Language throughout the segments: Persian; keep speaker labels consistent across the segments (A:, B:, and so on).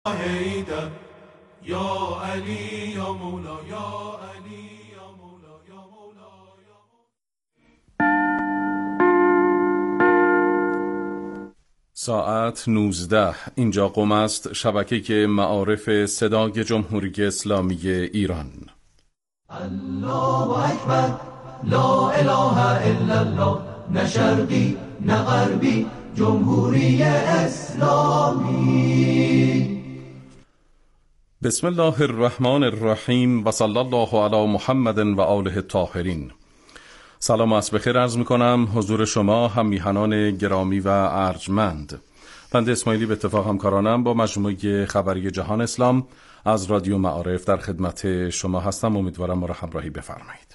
A: حیدر یا علی یا مولا یا علی یا مولا یا مولا یا مولا.
B: ساعت 19 اینجا قم است، شبکه معارف صدای جمهوری اسلامی ایران.
C: الله اکبر لا اله الا الله، نه شرقی نه غربی، جمهوری اسلامی.
B: بسم الله الرحمن الرحیم و صلی الله علی محمد و آله الطاهرین. سلام و عصر بخیر عرض میکنم حضور شما هم میهنان گرامی و ارجمند. بنده اسماعیلی به اتفاق همکارانم با مجموعه خبری جهان اسلام از رادیو معارف در خدمت شما هستم. امیدوارم ما را همراهی بفرمایید.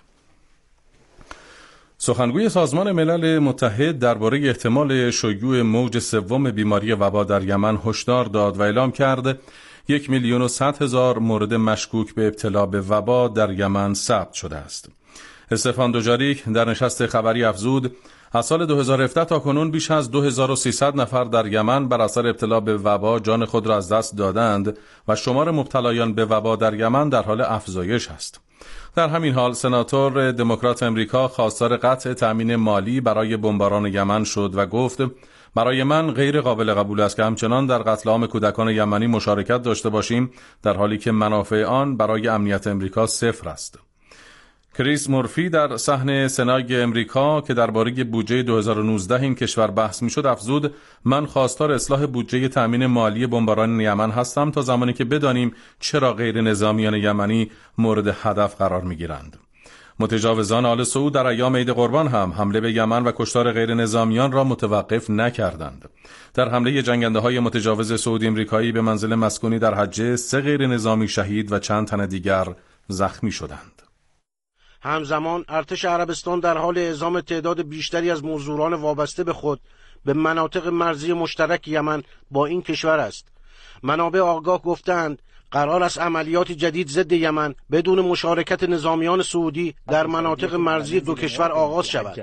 B: سخنگوی سازمان ملل متحد درباره احتمال شیوع موج سوم بیماری وبا در یمن هشدار داد و اعلام کرد 1,100,000 مورد مشکوک به ابتلا به وبا در یمن ثبت شده است. استفان دوجاریک در نشست خبری افزود از سال 2017 تا کنون بیش از 2300 نفر در یمن بر اثر ابتلا به وبا جان خود را از دست دادند و شمار مبتلایان به وبا در یمن در حال افزایش است. در همین حال سناتور دموکرات امریکا خواستار قطع تأمین مالی برای بمباران یمن شد و گفت برای من غیر قابل قبول است که همچنان در قتل عام کودکان یمنی مشارکت داشته باشیم در حالی که منافع آن برای امنیت امریکا صفر است. کریس مورفی در صحن سنای امریکا که درباره بودجه 2019 این کشور بحث می‌شد افزود من خواستار اصلاح بودجه تأمین مالی بمباران یمن هستم تا زمانی که بدانیم چرا غیر نظامیان یمنی مورد هدف قرار می‌گیرند. متجاوزان آل سعود در ایام عید قربان هم حمله به یمن و کشتار غیر نظامیان را متوقف نکردند. در حمله جنگنده‌های متجاوز سعودی امریکایی به منزل مسکونی در حجه 3 غیر نظامی شهید و چند تن دیگر زخمی شدند.
D: همزمان ارتش عربستان در حال اعزام تعداد بیشتری از مزدوران وابسته به خود به مناطق مرزی مشترک یمن با این کشور است. منابع آگاه گفتند قرار است عملیات جدید ضد یمن بدون مشارکت نظامیان سعودی در مناطق مرزی دو کشور آغاز شود.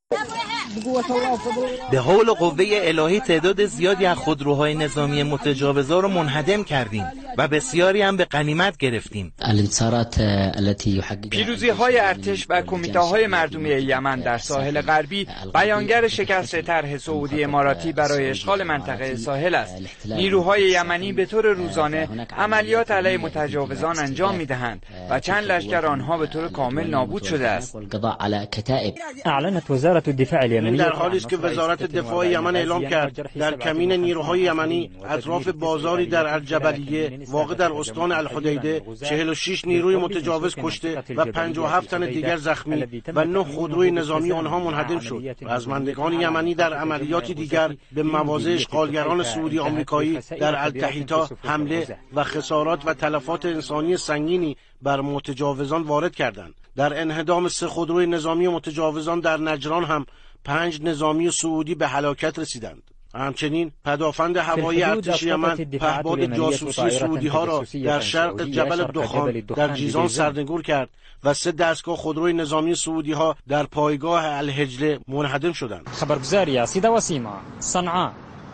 E: به حول و قوه الهی تعداد زیادی از خودروهای نظامی متجاوزا رو منهدم کردیم و بسیاری هم به غنیمت گرفتیم.
F: پیروزی‌های ارتش و کمیته‌های مردمی یمن در ساحل غربی بیانگر شکست طرح سعودی اماراتی برای اشغال منطقه ساحل است. نیروهای یمنی به طور روزانه عملیات علیه متجاوزان انجام می‌دهند و چند لشکر آنها به طور کامل نابود شده است.
G: اعلنت وزارت الدفاع
D: این در حالی است که وزارت دفاع یمن اعلام کرد در کمین نیروهای یمنی اطراف بازاری در الجبلیه واقع در استان الحدیده 46 نیروی متجاوز کشته و 57 تن دیگر زخمی و 9 خودروی نظامی آنها منهدم شد. رزمندگان یمنی در عملیاتی دیگر به مواضع اشغالگران سعودی آمریکایی در التحیتا حمله و خسارات و تلفات انسانی سنگینی بر متجاوزان وارد کردند. در انهدام 3 خودروی نظامی متجاوزان در نجران هم 5 نظامی سعودی به هلاکت رسیدند. همچنین پدافند هوایی ارتش یمن پهپاد جاسوسی سعودی ها را در شرق جبل دخان در جیزان سرنگون کرد و 3 دستگاه خودروی نظامی سعودی ها در پایگاه الحجله منهدم شدند.
G: خبرگزاری سیدا وسیما صنعاء.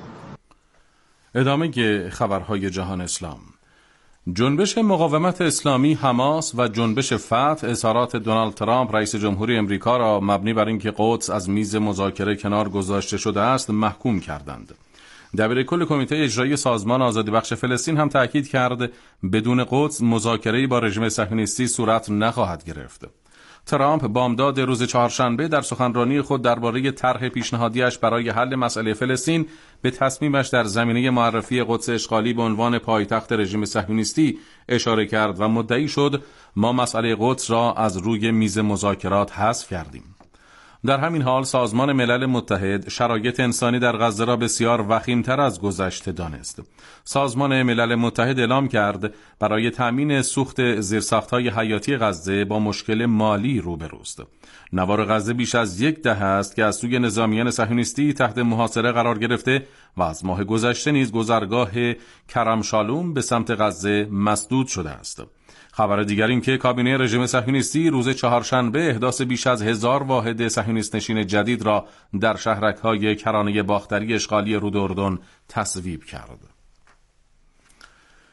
B: ادامه خبرهای جهان اسلام. جنبش مقاومت اسلامی حماس و جنبش فتح اظهارات دونالد ترامپ رئیس جمهوری امریکا را مبنی بر اینکه قدس از میز مذاکره کنار گذاشته شده است محکوم کردند. دبیرکل کمیته اجرایی سازمان آزادی بخش فلسطین هم تاکید کرد بدون قدس مذاکره‌ای با رژیم صهیونیستی صورت نخواهد گرفت. ترامپ بامداد روز چهارشنبه در سخنرانی خود درباره طرح پیشنهادیش برای حل مسئله فلسطین به تصمیمش در زمینه معرفی قدس اشغالی به عنوان پایتخت رژیم صهیونیستی اشاره کرد و مدعی شد ما مسئله قدس را از روی میز مذاکرات حذف کردیم. در همین حال سازمان ملل متحد شرایط انسانی در غزه را بسیار وخیم‌تر از گذشته دانست. سازمان ملل متحد اعلام کرد برای تأمین سوخت زیرساخت‌های حیاتی غزه با مشکل مالی روبروست. نوار غزه بیش از 1 دهه است که از سوی نظامیان صهیونیستی تحت محاصره قرار گرفته و از ماه گذشته نیز گذرگاه کرم شالوم به سمت غزه مسدود شده است. خبر دیگر این که کابینه رژیم صهیونیستی روز چهارشنبه احداث بیش از 1000 واحد صهیونیست نشین جدید را در شهرک‌های کرانه باختری اشغالی رود اردن تصویب کرد.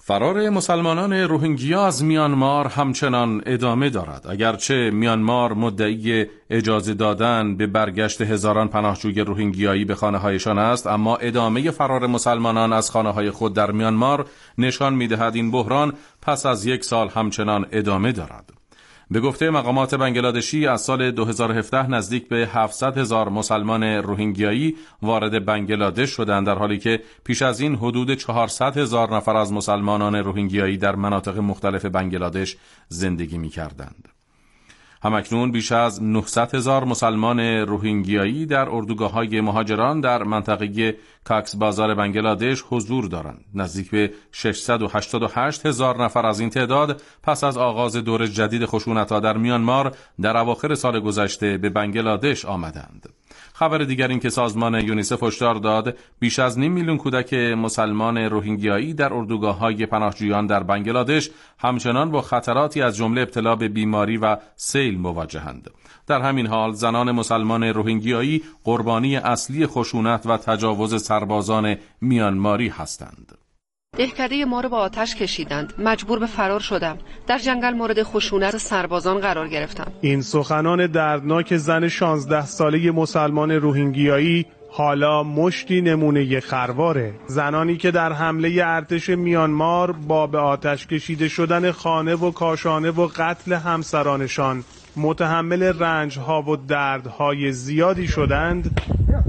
B: فرار مسلمانان روهینگیا از میانمار همچنان ادامه دارد. اگرچه میانمار مدعی اجازه دادن به برگشت هزاران پناهجوی روهینگیایی به خانه‌هایشان است، اما ادامه فرار مسلمانان از خانه‌های خود در میانمار نشان می‌دهد این بحران پس از 1 سال همچنان ادامه دارد. به گفته مقامات بنگلادشی از سال 2017 نزدیک به 700,000 مسلمان روهینگیایی وارد بنگلادش شدند، در حالی که پیش از این حدود 400,000 نفر از مسلمانان روهینگیایی در مناطق مختلف بنگلادش زندگی می‌کردند. همکنون بیش از 900,000 مسلمان روهینگیایی در اردوگاه‌های مهاجران در منطقه کاکس بازار بنگلادش حضور دارند. نزدیک به 688,000 نفر از این تعداد پس از آغاز دور جدید خشونت‌ها در میانمار در اواخر سال گذشته به بنگلادش آمدند. خبر دیگر این که سازمان یونیسف هشدار داد بیش از 5 میلیون کودک مسلمان روهینگیایی در اردوگاه‌های پناهجویان در بنگلادش همچنان با خطراتی از جمله ابتلا به بیماری و سیل مواجهند. در همین حال زنان مسلمان روهینگیایی قربانی اصلی خشونت و تجاوز سربازان میانماری هستند.
H: دهکده ما رو با آتش کشیدند. مجبور به فرار شدم. در جنگل مورد خشونت سربازان قرار گرفتم.
I: این سخنان دردناک زن 16 ساله مسلمان روهینگیایی حالا مشتی نمونه خرواره. زنانی که در حمله ارتش میانمار با به آتش کشیده شدن خانه و کاشانه و قتل همسرانشان متحمل رنج‌ها و دردهای زیادی شدند،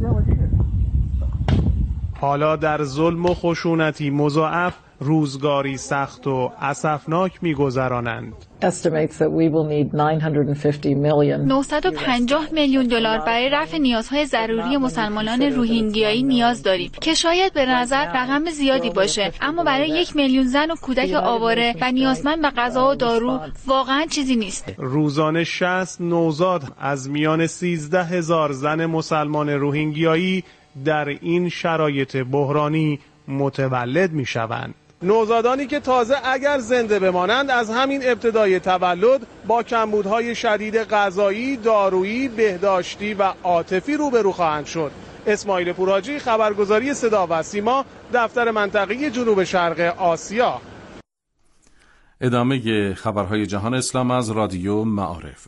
I: حالا در ظلم و خشونتی مضاعف روزگاری سخت و اسفناک می‌گذرانند.
J: 950 میلیون دلار برای رفع نیازهای ضروری مسلمانان روهینگیایی نیاز داریم که شاید به نظر رقم زیادی باشه، اما برای 1 میلیون زن و کودک آواره و نیازمند به غذا و دارو واقعا چیزی نیست.
I: روزانه 60 نوزاد از میان 13,000 زن مسلمان روهینگیایی در این شرایط بحرانی متولد می‌شوند. نوزادانی که تازه اگر زنده بمانند از همین ابتدای تولد با کمبودهای شدید غذایی، دارویی، بهداشتی و عاطفی روبرو خواهند شد. اسماعیل پوراجی، خبرگزاری صدا و سیما، دفتر منطقه‌ای جنوب شرق آسیا.
B: ادامه خبرهای جهان اسلام از رادیو معارف.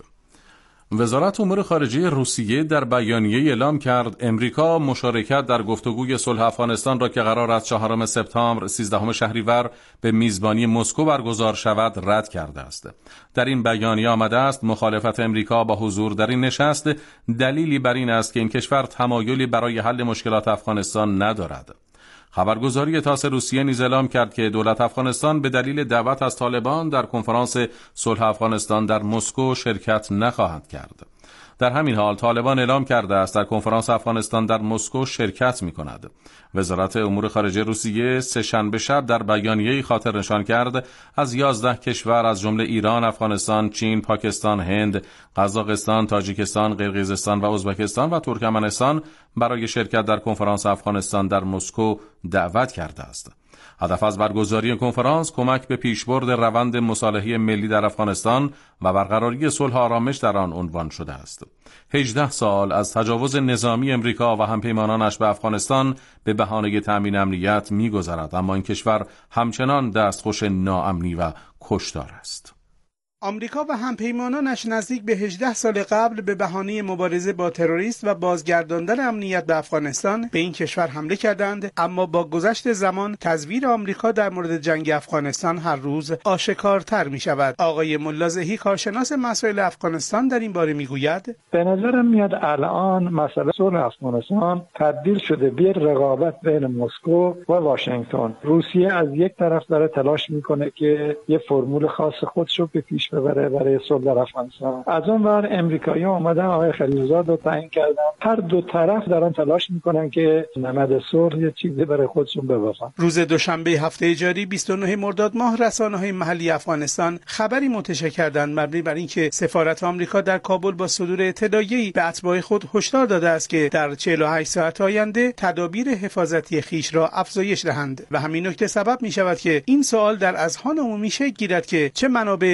B: وزارت امور خارجه روسیه در بیانیه اعلام کرد امریکا مشارکت در گفتگوی صلح افغانستان را که قرار است 4 سپتامبر 13 شهریور به میزبانی مسکو برگزار شود رد کرده است. در این بیانیه آمده است مخالفت امریکا با حضور در این نشست دلیلی بر این است که این کشور تمایلی برای حل مشکلات افغانستان ندارد. خبرگزاری تاس روسیه نیز اعلام کرد که دولت افغانستان به دلیل دعوت از طالبان در کنفرانس صلح افغانستان در مسکو شرکت نخواهد کرد. در همین حال طالبان اعلام کرده است در کنفرانس افغانستان در مسکو شرکت می کند. وزارت امور خارجه روسیه سه‌شنبه شب در بیانیه‌ای خاطر نشان کرد از 11 کشور از جمله ایران، افغانستان، چین، پاکستان، هند، قزاقستان، تاجیکستان، قرقیزستان و ازبکستان و ترکمنستان برای شرکت در کنفرانس افغانستان در مسکو دعوت کرده است. هدف از برگزاری کنفرانس کمک به پیشبرد روند مصالحه ملی در افغانستان و برقراری صلح و آرامش در آن عنوان شده است. 18 سال از تجاوز نظامی امریکا و همپیمانانش به افغانستان به بهانه تأمین امنیت می‌گذرد، اما این کشور همچنان دستخوش ناامنی و کشتار است.
K: آمریکا و همپیمانانش نزدیک به 18 سال قبل به بهانه مبارزه با تروریست و بازگرداندن امنیت به افغانستان به این کشور حمله کردند، اما با گذشت زمان تزویر آمریکا در مورد جنگ افغانستان هر روز آشکارتر می شود. آقای ملازهی، کارشناس مسائل افغانستان، در این باره می گوید:
L: به نظرم میاد الان مسئله صلح افغانستان تبدیل شده به رقابت بین مسکو و واشنگتن. روسیه از یک طرف داره تلاش میکنه که یه فرمول خاص خودشو به پیش ببره برای صلح در افغانستان. از اون ور امریکایی‌ها اومدن آقای خلیلزاد رو تعیین کردن. هر دو طرف دارن تلاش میکنن که نمد صلح یه چیزی برای خودشون ببافن.
K: روز دوشنبه هفته جاری 29 مرداد ماه رسانه‌های محلی افغانستان خبری منتشر کردند مبنی بر اینکه سفارت آمریکا در کابل با صدور اطلاعیه‌ای به اتباع خود هشدار داده است که در 48 ساعت آینده تدابیر حفاظتی خویش را افزایش دهند و همین نکته سبب می‌شود که این سوال در اذهان عمومی شکل گیرد که چه منابع اطلاعات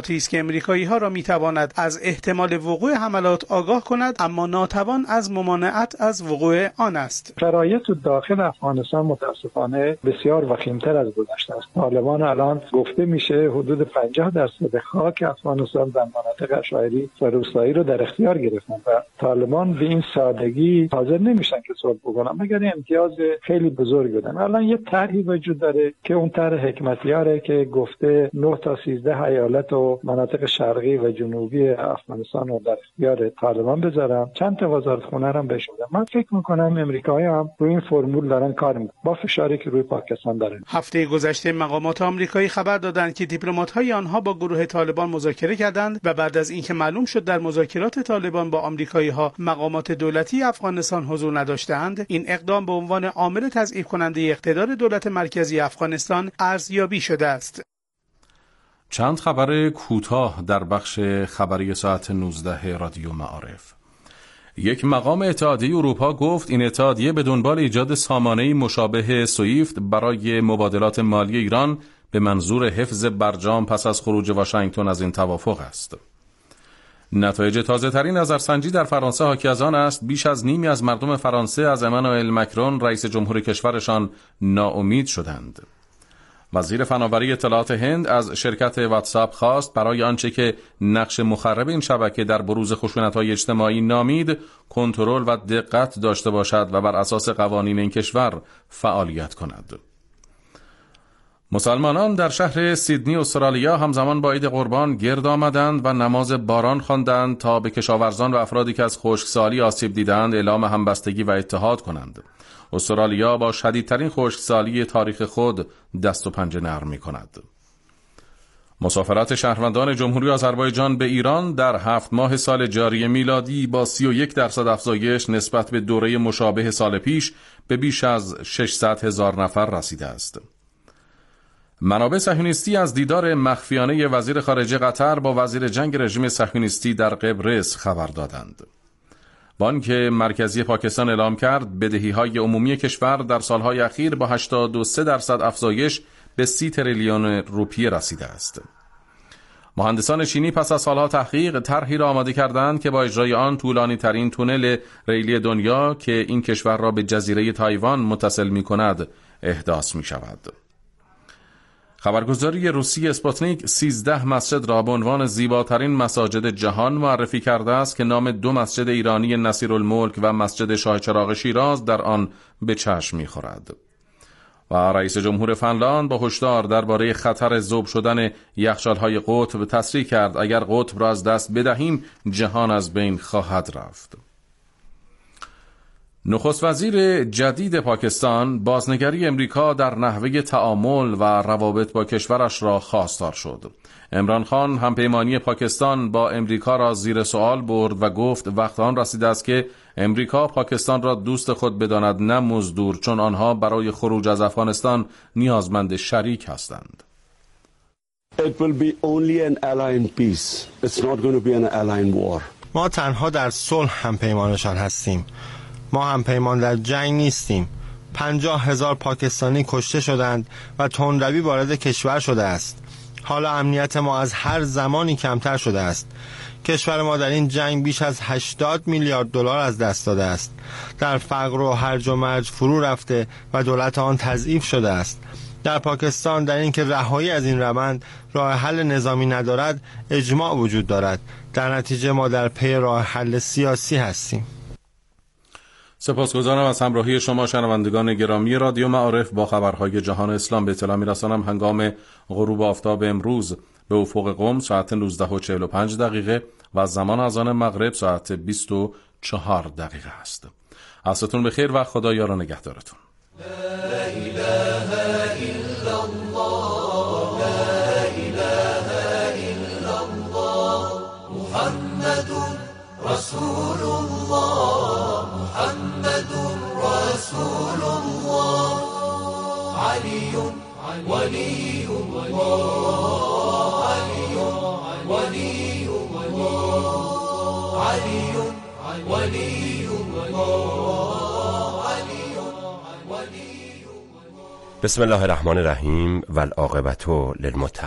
K: اطلاعاتی است که امریکایی‌ها را می‌تواند از احتمال وقوع حملات آگاه کند، اما ناتوان از ممانعت از وقوع آن است.
L: شرایط داخل افغانستان متاسفانه بسیار وخیم‌تر از گذشته است. طالبان الان گفته میشه حدود 50% خاک افغانستان در مناطق عشایری و روستایی رو در اختیار گرفتن و طالبان به این سادگی حاضر نمیشن که صلح بکنن مگر امتیاز خیلی بزرگ بدن. الان یه طرحی وجود داره که اون طرح حکمتیاره که گفته 9 تا 13 ایالت و مناطق شرقی و جنوبی افغانستان رو در اختیار طالبان بذارن. چند تا وزارتخونه هم بهش بدن. من فکر میکنم امریکایی هم روی این فرمول دارن کار میکنن با فشاری که روی پاکستان دارن.
K: هفته گذشته مقامات آمریکایی خبر دادند که دیپلمات‌های آنها با گروه طالبان مذاکره کردند و بعد از اینکه معلوم شد در مذاکرات طالبان با آمریکایی‌ها مقامات دولتی افغانستان حضور نداشتند، این اقدام به عنوان عامل تضعیف کننده اقتدار دولت مرکزی افغانستان ارزیابی شده است.
B: چند خبر کوتاه در بخش خبری ساعت 19 رادیو معارف. یک مقام اتحادیه اروپا گفت این اتحادیه به دنبال ایجاد سامانه‌ای مشابه سویفت برای مبادلات مالی ایران به منظور حفظ برجام پس از خروج واشنگتن از این توافق است. نتایج تازه‌ترین نظرسنجی در فرانسه حاکی از آن است بیش از نیمی از مردم فرانسه از امانوئل مکرون رئیس جمهور کشورشان ناامید شدند. وزیر فناوری اطلاعات هند از شرکت واتساپ خواست برای آنچه که نقش مخرب این شبکه در بروز خشونت‌های اجتماعی نامید، کنترل و دقت داشته باشد و بر اساس قوانین این کشور فعالیت کند. مسلمانان در شهر سیدنی استرالیا همزمان با عید قربان گرد آمدند و نماز باران خواندند تا به کشاورزان و افرادی که از خشکسالی آسیب دیدند اعلام همبستگی و اتحاد کنند. استرالیا با شدیدترین خشکسالی تاریخ خود دست و پنجه نرم می‌کند. مسافرت شهروندان جمهوری آذربایجان به ایران در 7 ماه سال جاری میلادی با 31% افزایش نسبت به دوره مشابه سال پیش به بیش از 600,000 نفر رسیده است. منابع صهیونیستی از دیدار مخفیانه وزیر خارجه قطر با وزیر جنگ رژیم صهیونیستی در قبرس خبر دادند. بانک مرکزی پاکستان اعلام کرد بدهی‌های عمومی کشور در سالهای اخیر با 83% افزایش به 30 تریلیون روپیه رسیده است. مهندسان چینی پس از سالها تحقیق طرحی را آماده کردند که با اجرای آن طولانی ترین تونل ریلی دنیا که این کشور را به جزیره تایوان متصل می‌کند احداث می‌شود. خبرگزاری روسی اسپوتنیک 13 مسجد را به عنوان زیباترین مساجد جهان معرفی کرده است که نام 2 مسجد ایرانی نصیرالملک و مسجد شاه چراغ شیراز در آن به چشم می‌خورد. و رئیس جمهور فنلاند با هشدار درباره خطر ذوب شدن یخچال‌های قطب تصریح کرد اگر قطب را از دست بدهیم جهان از بین خواهد رفت. نخست وزیر جدید پاکستان بازنگری امریکا در نحوه تعامل و روابط با کشورش را خواستار شد. عمران خان همپیمانی پاکستان با امریکا را زیر سوال برد و گفت وقت آن رسیده است که امریکا پاکستان را دوست خود بداند نه مزدور، چون آنها برای خروج از افغانستان نیازمند شریک هستند.
M: It will be only an ally in peace. It's not going to be an ally in war.
N: ما تنها در صلح همپیمانشان هستیم. ما همپیمان در جنگ نیستیم. 50,000 پاکستانی کشته شدند و تندروی وارد کشور شده است. حالا امنیت ما از هر زمانی کمتر شده است. کشور ما در این جنگ بیش از 80 میلیارد دلار از دست داده است. در فقر و هرج و مرج فرو رفته و دولت آن تضعیف شده است. در پاکستان در این که رهایی از این روند راه حل نظامی ندارد اجماع وجود دارد. در نتیجه ما در پی راه حل سیاسی هستیم.
B: سپاسگزارم از همراهی شما شنوندگان گرامی رادیو معارف. با خبرهای جهان اسلام به اطلاع می‌رسانم هنگام غروب آفتاب امروز به افق قم ساعت 19:45 و زمان اذان مغرب ساعت 24 است. عصرتون بخیر و خدا یار و نگهدارتون.
C: لا اله الا الله لا اله الا الله محمد رسول الله محمد رسول الله علی ولی الله علی ولی الله علی ولی الله علی ولی.
O: بسم الله الرحمن الرحیم و العاقبة للمتقین.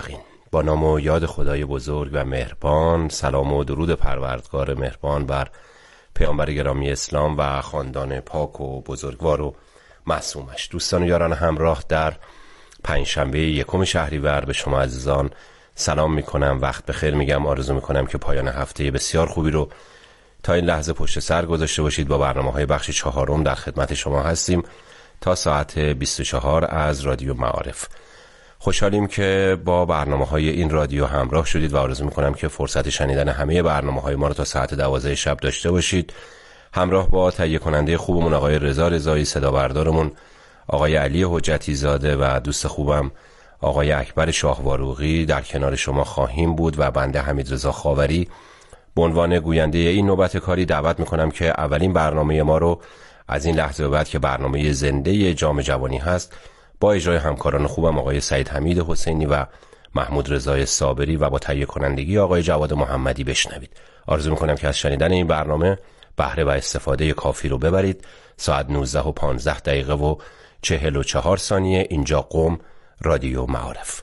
O: با نام و یاد خدای بزرگ و مهربان. سلام و درود پروردگار مهربان بر پیامبر گرامی اسلام و خاندان پاک و بزرگوار و معصومش. دوستان و یاران همراه، در پنجشنبه 1 شهریور به شما عزیزان سلام میکنم، وقت بخیر میگم. آرزو میکنم که پایان هفته بسیار خوبی رو تا این لحظه پشت سر گذاشته باشید. با برنامه‌های بخش 4 در خدمت شما هستیم تا ساعت 24 از رادیو معارف. خوشحالیم که با برنامه‌های این رادیو همراه شدید و آرزو میکنم که فرصت شنیدن همه برنامه‌های ما رو تا ساعت 12 شب داشته باشید. همراه با تهیه کننده خوبمون آقای رضا رضایی، صدا بردارمون آقای علی حجتی زاده و دوست خوبم آقای اکبر شاهواروقی در کنار شما خواهیم بود و بنده حمیدرضا خاوری به عنوان گوینده این نوبت کاری دعوت میکنم که اولین برنامه ما رو از این لحظه به بعد که برنامه زنده جام جوانی هست با اجرای همکاران خوبم آقای سعید حمید حسینی و محمود رضای صابری و با تهیه کنندگی آقای جواد محمدی بشنوید. آرزو میکنم که از شنیدن این برنامه بهره و استفاده کافی رو ببرید. ساعت 19:15 و 44 ثانیه اینجا قم، رادیو معارف.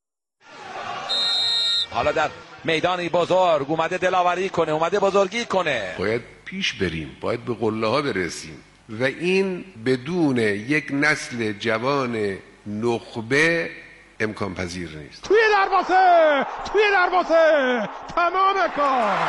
P: حالا در میدانی بزرگ اومده دلاوری کنه، اومده بزرگی کنه.
Q: باید پیش بریم، باید به قله ها برسیم و این بدون یک نسل جوان نخبه امکان پذیر نیست.
I: توی دروازه تمام کار.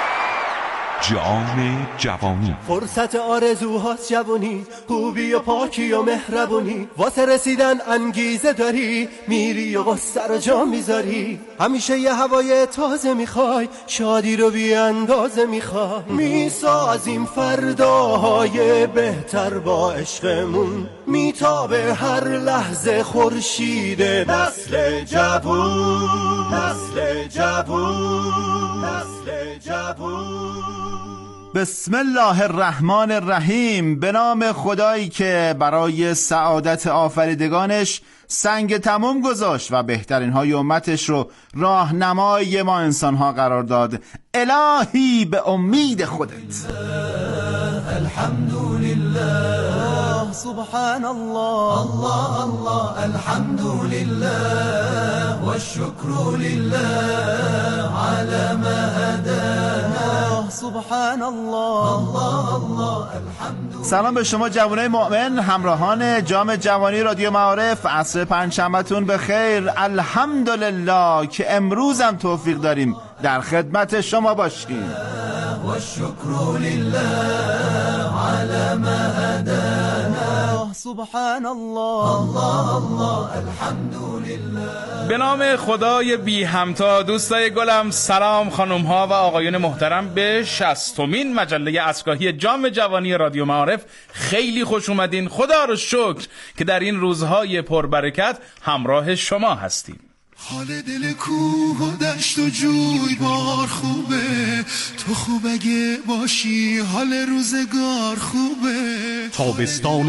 A: جام جوانی،
R: فرصت آرزوهاست جوانی، خوبی و پاکی و مهربونی، واسه رسیدن انگیزه داری، میری و غصه رو جا میذاری، همیشه یه هوای تازه میخوای، شادی رو بی اندازه میخوای، میسازیم فرداهای بهتر با عشقمون، میتابه هر لحظه خورشید نسل جوون، نسل جوون، نسل جوون.
S: بسم الله الرحمن الرحیم. به نام خدایی که برای سعادت آفریدگانش سنگ تموم گذاشت و بهترین های امتش رو راهنمای ما انسانها قرار داد. الهی به امید خودت.
R: الحمدلله سبحان الله الله الله الحمدلله والشكر لله على ما هدانا سبحان الله الله الله الحمد.
S: سلام به شما جوانای مؤمن، همراهان جام جوانی رادیو معارف. عصر پنجشنبه‌تون به خیر. الحمدلله که امروز هم توفیق داریم در خدمت شما باشیم.
R: والشكر لله على ما هدانا سبحان الله الله الله الحمدلله.
T: به نام خدای بی همتا. دوستای گلم سلام، خانم ها و آقایون محترم، به 60مین مجله عصرگاهی جام جوانی رادیو معارف خیلی خوش اومدین. خدا رو شکر که در این روزهای پربرکت همراه شما هستیم.
A: حال دل کوه و دشت و جوی بار خوبه، تو خوب اگه باشی حال روزگار خوبه. تابستان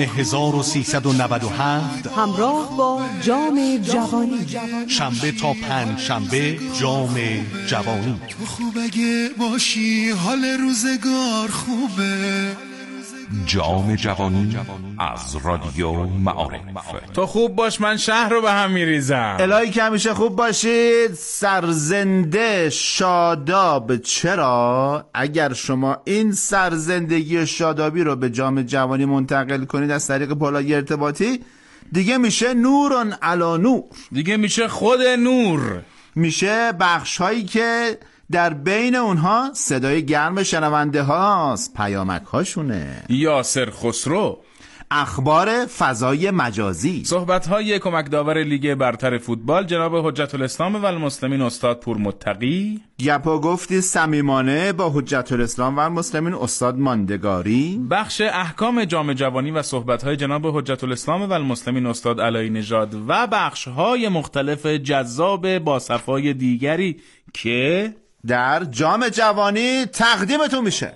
A: 1397
H: همراه با جام جوانی،
A: شنبه تا پنجشنبه جام جوانی. تو خوب اگه باشی حال روزگار خوبه. جام جوانی از رادیو معارف.
T: تو خوب باش، من شهر رو به هم میریزم.
S: الهی که همیشه خوب باشید، سرزنده شاداب. چرا؟ اگر شما این سرزندگی شادابی رو به جام جوانی منتقل کنید از طریق پالای ارتباطی، دیگه میشه نورن علی نور،
T: دیگه میشه خود نور،
S: میشه بخش هایی که در بین اونها صدای گرم شنونده هاست، پیامک هاشونه،
T: یاسر خسرو،
S: اخبار فضای مجازی،
T: صحبت های کمک داور لیگ برتر فوتبال جناب حجت الاسلام و المسلمین استاد پورمتقی،
S: گپ و گفتی صمیمانه با حجت الاسلام و المسلمین استاد ماندگاری،
T: بخش احکام جام جوانی و صحبت های جناب حجت الاسلام و المسلمین استاد علایی نژاد و بخش های مختلف جذاب با صفای دیگری که
S: در جام جوانی تقدیمتون میشه.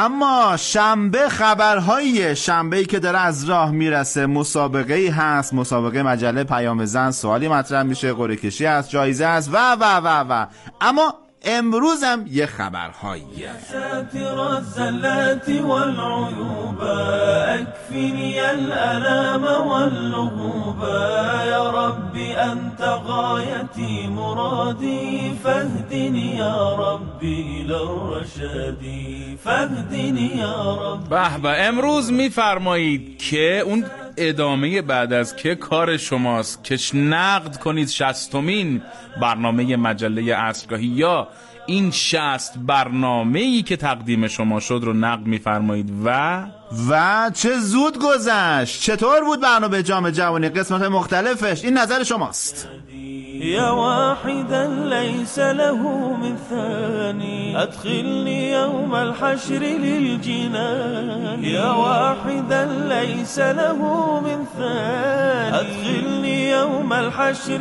S: اما شنبه خبرهایی شنبه‌ای که داره از راه میرسه، مسابقه‌ای هست، مسابقه مجله پیام زن، سوالی مطرح میشه، قرعه کشی هست، جایزه هست و اما امروز هم یه خبرهایی
C: ساتر الزلات والعيوب اكفني الالام واللغوب يا ربي انت غايتي مرادي فاهدني يا ربي الى الرشاد فاهدني يا ربي.
T: به امروز میفرمایید که اون ادامه بعد از که کار شماست که نقد کنید 60مین برنامه مجله عصرگاهی یا این 60 برنامه‌ای که تقدیم شما شد رو نقد می‌فرمایید و
S: چه زود گذشت. چطور بود برنامه جام جوانی قسمت مختلفش؟ این نظر شماست.
C: يا واحدا ليس له من ثاني أدخلني يوم الحشر للجنان يا واحدا ليس له من ثاني أدخلني يوم الحشر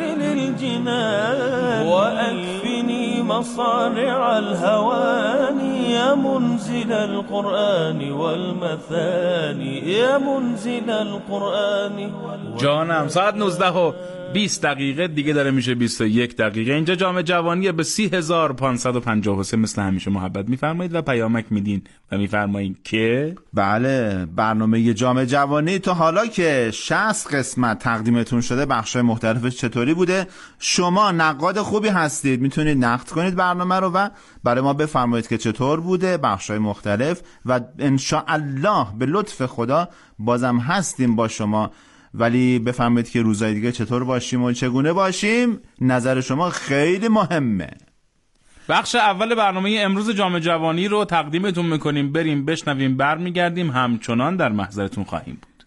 C: للجنان وأكفني مصارع الهوان يا منزل القرآن والمثاني يا منزل القرآن.
T: جانم ساعت 19:20 دیگه داره میشه 21 دقیقه. اینجا جام جوانی به 30,553 مثل همیشه محبت میفرمایید و پیامک میدین و میفرمایید که
S: بله برنامه جام جوانی تا حالا که 60 قسمت تقدیمتون شده بخشای مختلفش چطوری بوده؟ شما نقاد خوبی هستید، میتونید نقد کنید برنامه رو و برای ما بفرمایید که چطور بوده بخشای مختلف و انشاءالله به لطف خدا بازم هستیم با شما. ولی بفهمید که روزهای دیگه چطور باشیم و چگونه باشیم. نظر شما خیلی مهمه.
T: بخش اول برنامه امروز جام جوانی رو تقدیمتون میکنیم. بریم بشنویم، برمیگردیم، همچنان در محضرتون خواهیم بود.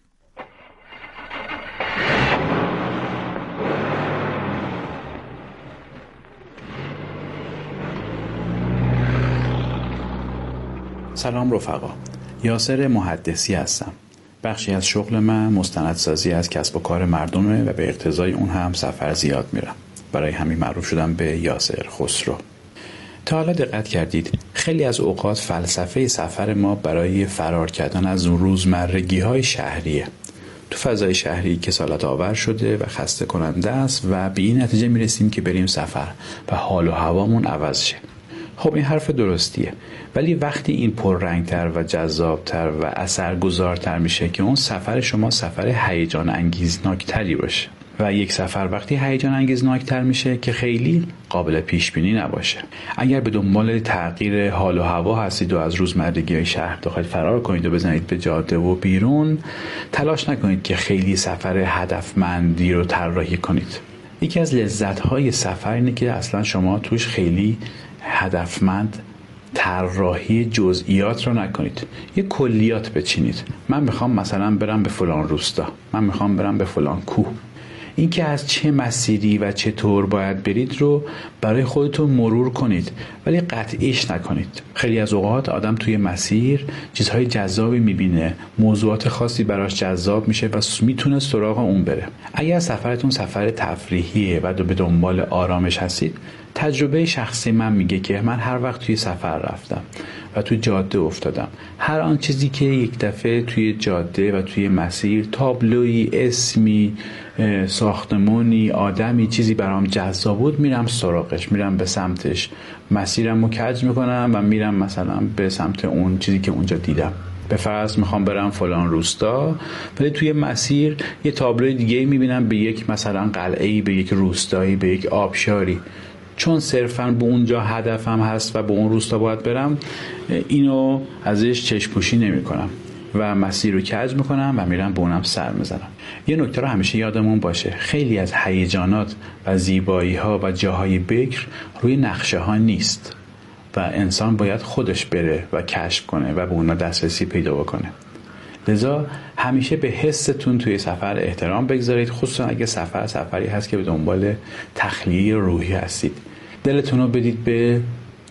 U: سلام رفقا، یاسر محدثی هستم. بخشی از شغل من مستندسازی از کسب و کار مردمه و به اقتضای اون هم سفر زیاد میرم. برای همین معروف شدم به یاسر خسرو. تا حالا دقت کردید خیلی از اوقات فلسفه سفر ما برای فرار کردن از روزمرگی‌های شهریه. تو فضای شهری کسالت آور شده و خسته کننده است و به این نتیجه میرسیم که بریم سفر و حال و هوامون عوض شه. خب این حرف درستیه، ولی وقتی این پررنگتر و جذابتر و اثرگذارتر میشه که اون سفر شما سفر هیجان انگیزناکتری باشه و یک سفر وقتی هیجان انگیزناکتر میشه که خیلی قابل پیش بینی نباشه. اگر به دنبال تغییر حال و هوا هستید و از روزمرگی‌های شهر داخل فرار کنید و بزنید به جاده و بیرون، تلاش نکنید که خیلی سفر هدفمندی رو طراحی کنید. یکی از لذت‌های سفر اینه که اصلا شما توش خیلی هدفمند طراحی جزئیات رو نکنید، یه کلیات بچینید. من میخوام مثلا برم به فلان روستا، من میخوام برم به فلان کوه. این که از چه مسیری و چطور باید برید رو برای خودتون مرور کنید، ولی قطعیش نکنید. خیلی از اوقات آدم توی مسیر چیزهای جذابی میبینه، موضوعات خاصی براش جذاب میشه و میتونه سراغ اون بره. اگر سفرتون سفر تفریحیه و به دنبال آرامش هستید، تجربه شخصی من میگه که من هر وقت توی سفر رفتم و توی جاده افتادم، هر آن چیزی که یک دفعه توی جاده و توی مسیر تابلوی، اسمی، ساختمونی، آدمی، چیزی برام جذاب بود، میرم سراغش، میرم به سمتش، مسیرم رو کج میکنم و میرم مثلا به سمت اون چیزی که اونجا دیدم. به فرض میخوام برم فلان روستا، ولی توی مسیر یه تابلوی دیگه میبینم به یک مثلا قلعه‌ای، به یک روستایی، به یک آبشاری. چون صرفاً به اونجا هدفم هست و به اون روستا باید برم، اینو ازش چشم‌پوشی نمی‌کنم و مسیر رو کج می‌کنم و میرم به اونم سر می‌زنم. یه نکته رو همیشه یادمون باشه، خیلی از هیجانات و زیبایی‌ها و جاهای بکر روی نقشه‌ها نیست و انسان باید خودش بره و کشف کنه و به اونا دسترسی پیدا بکنه. لذا همیشه به حستون توی سفر احترام بگذارید، خصوصا اگه سفری هست که به دنبال تخلیه روحی هستید. دلتون رو بدید به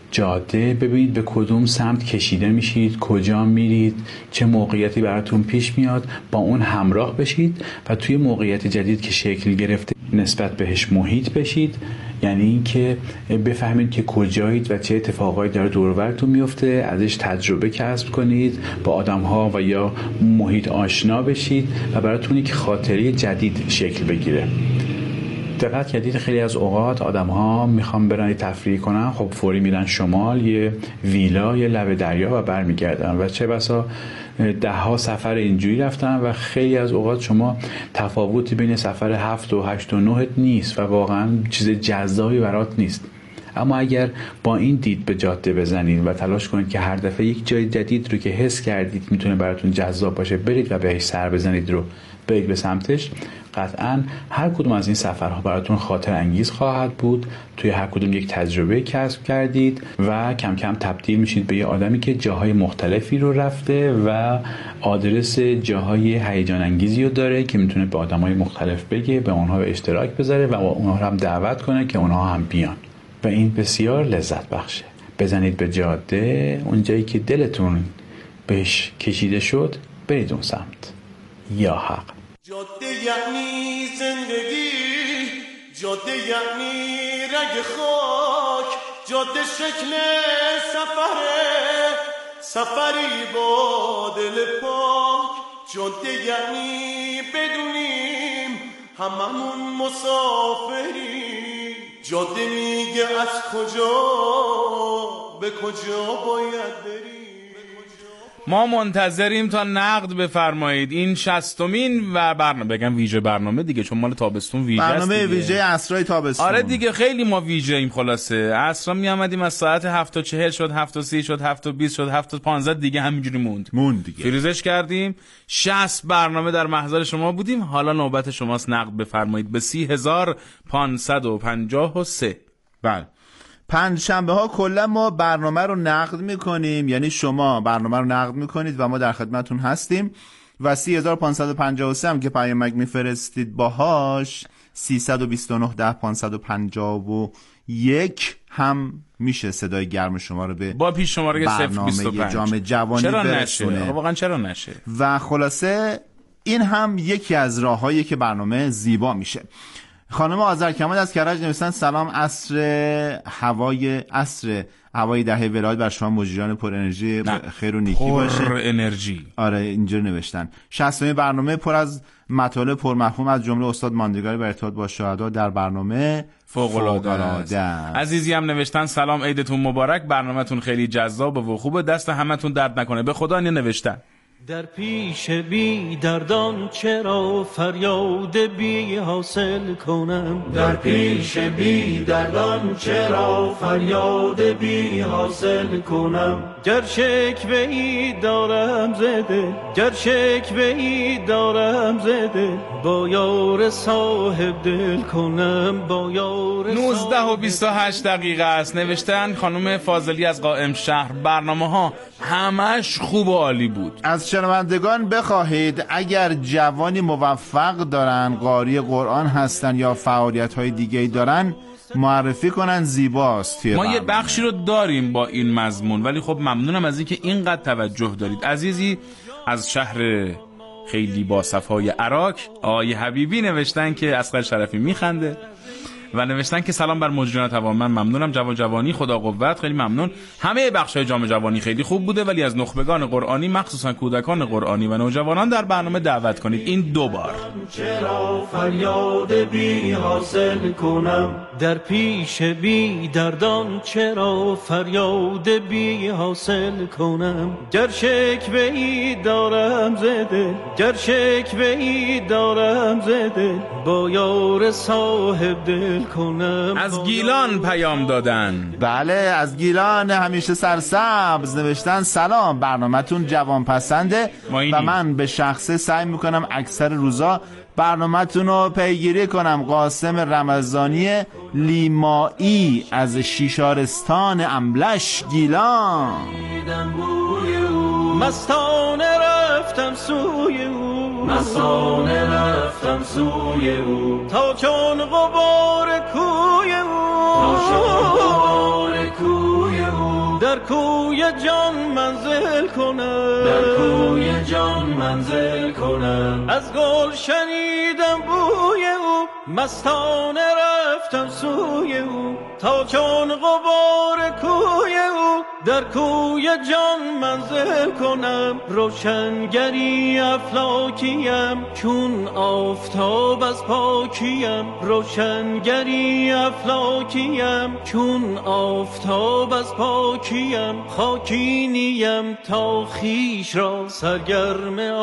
U: جاده ببینید به کدوم سمت کشیده میشید، کجا میرید، چه موقعیتی براتون پیش میاد، با اون همراه بشید و توی موقعیت جدید که شکل گرفته نسبت بهش محیط بشید. یعنی اینکه بفهمید که کجایید و چه اتفاقایی داره دور و براتون میفته، ازش تجربه کسب کنید، با آدم‌ها و یا محیط آشنا بشید و براتون یک خاطره جدید شکل بگیره. دقت کردید خیلی از اوقات آدم‌ها میخوان برن تفریح کنن، خب فوری میرن شمال، یه ویلا، یه لبه دریا و برمیگردن و چه بسا 10 سفر اینجوری رفتن و خیلی از اوقات شما تفاوتی بین سفر 7 و 8 و 9 نیست و واقعا چیز جذابی برات نیست. اما اگر با این دید به جاده بزنید و تلاش کنید که هر دفعه یک جای جدید رو که حس کردید میتونه براتون جذاب باشه برید و بهش سر بزنید رو برید به سمتش، قطعاً هر کدوم از این سفرها براتون خاطر انگیز خواهد بود. توی هر کدوم یک تجربه کسب کردید و کم کم تبدیل میشید به یه آدمی که جاهای مختلفی رو رفته و آدرس جاهای هیجان انگیزی رو داره که میتونه به آدمای مختلف بگه، به اونها به اشتراک بذاره و اونها رو هم دعوت کنه که اونها هم بیان و این بسیار لذت بخشه. بزنید به جاده، اون جایی که دلتون بهش کشیده شد برید اون سمت. یا حق.
R: جاده یعنی زندگی، جاده یعنی رگ خاک، جاده شکل سفری با دل پاک. جاده یعنی بدونیم هممون مسافری، جاده میگه از کجا به کجا باید بریم.
T: ما منتظریم تا نقد بفرمایید. این 60مین و برنامه بگم ویژه برنامه دیگه، چون مال تابستون ویژه است
S: برنامه
T: دیگه.
S: ویژه عصرای تابستون.
T: آره دیگه خیلی ما ویژه ایم. خلاصه عصرا می آمدیم از ساعت 7:40 شد، 7:30 شد، 7:20 شد، 7:15 دیگه همینجوری موند
S: دیگه.
T: فریزش کردیم. 60 برنامه در محضر شما بودیم. حالا نوبت شماست نقد بفرمایید به 30553.
S: بله. پنجشنبه ها کلا ما برنامه رو نقد میکنیم، یعنی شما برنامه رو نقد میکنید و ما در خدمتون هستیم و 30553 هم که پیامک میفرستید باهاش 329 هم میشه صدای گرم شما رو به
T: با پیش شماره
S: برنامه جام جوانی برسونه.
T: واقعا چرا نشه؟
S: و خلاصه این هم یکی از راههایی که برنامه زیبا میشه. خانم آذرکمال از کرج نوشتن سلام، عصر هوای دهه ولایت بر شما مجریان پر انرژی خیر و نیکی باشه.
T: پر انرژی.
S: آره اینجوری نوشتن. 60مین برنامه پر از مطالب پر مفهوم از جمله استاد ماندگاری بر ارتباط با شهدا در برنامه فوق‌العاده است.
T: عزیزی هم نوشتن سلام، عیدتون مبارک، برنامه‌تون خیلی جذاب و خوبه، دست همتون درد نکنه. به خدا اینو نوشتن.
C: در پیش بی دردان چرا فریاد بی حاصل کنم، در پیش بی دردان چرا فریاد بی حاصل کنم. گر شکوه‌ای دارم زده، گر شکوه‌ای دارم زده، با یار صاحب دل کنم، با یار
T: 19:28 است. نوشتن خانم فاضلی از قائم شهر برنامه‌ها همش خوب و عالی بود.
S: از شنوندگان بخواهید اگر جوانی موفق دارن، قاری قرآن هستن یا فعالیت‌های دیگه‌ای دارن معرفی کنن، زیباست.
T: ما یه بخشی رو داریم با این مضمون، ولی خب ممنونم از اینکه اینقدر توجه دارید. عزیزی از شهر خیلی با صفای عراق آقای حبیبی نوشتن که اصغر شرفی میخنده و نوشتن که سلام بر مجریان توانمند، ممنونم. جوانی خدا قوت، خیلی ممنون. همه بخش‌های جام جوانی خیلی خوب بوده، ولی از نخبگان قرآنی مخصوصا کودکان قرآنی و نوجوانان در برنامه دعوت کنید. این 2 بار.
C: چرا فریاد بی حاصل کنم، در پیش بی دردان چرا فریاد بی حاصل کنم. گر شکوه‌ای دارم زده، گر شکوه‌ای دارم زده، با یار صاحب دل کنم.
T: از گیلان پیام دادن.
S: بله از گیلان همیشه سرسبز نوشتن سلام، برنامه‌تون جوان پسنده و من به شخصه سعی میکنم اکثر روزا برنامه‌تون رو پیگیری کنم. قاسم رمضانی لیمایی از شیشارستان املش گیلان.
C: مستانه رفتم سوی او، مستانه رفتم سوی او، تا چون غبار کوی او، تا چون غبار کوی او، در کوی جان منزل کنم، در کوی جان منزل کنم. از گل شنیدم بوی او، مستانه رفتم سوی او، تا چون غبار کوی او در کوی جان منزل کنم. روشنگری افلاکیم چون آفتاب از پاکیم، روشنگری افلاکیم چون آفتاب از پاکیم. خاکی نیم تا خویش را سرگرم